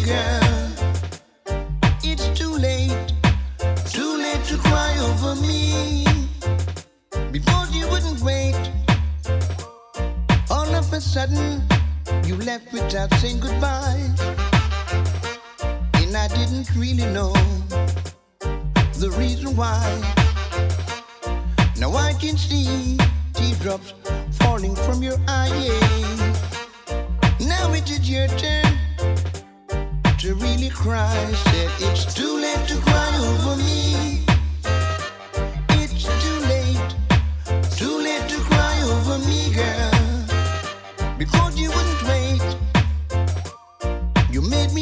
girl, it's too late to cry over me. Because you wouldn't wait, all of a sudden you left without saying goodbye. And I didn't really know the reason why. Now I can see teardrops falling from your eyes. Now it is your turn to really cry. Said it's too late to cry over me.